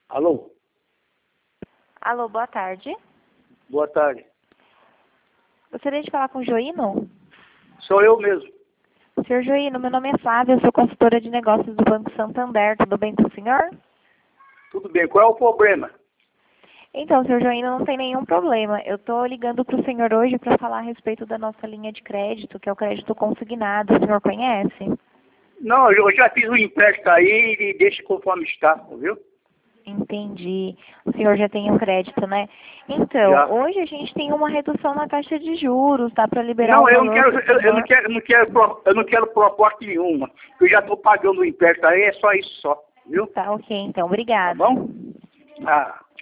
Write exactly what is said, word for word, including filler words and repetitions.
Alô? Alô, boa tarde. Boa tarde. Gostaria de falar com o Joino? Sou eu mesmo. Senhor Joino, meu nome é Flávia, eu sou consultora de negócios do Banco Santander. Tudo bem com o senhor? Tudo bem. Qual é o problema? Então, senhor Joino, não tem nenhum problema. Eu estou ligando para o senhor hoje para falar a respeito da nossa linha de crédito, que é o crédito consignado. O senhor conhece? Não, eu já fiz um empréstimo aí e deixa conforme está, viu? Entendi. O senhor já tem um crédito, né? Então, Já. hoje a gente tem uma redução na taxa de juros, tá? Para liberar Não, o eu não valor quero, pro eu, eu não senhor. quero, eu não quero, pro- eu não quero proposta nenhuma. Eu já estou pagando o empréstimo aí, é só isso só, viu? Tá ok, então. Tá Obrigada. bom? Ah.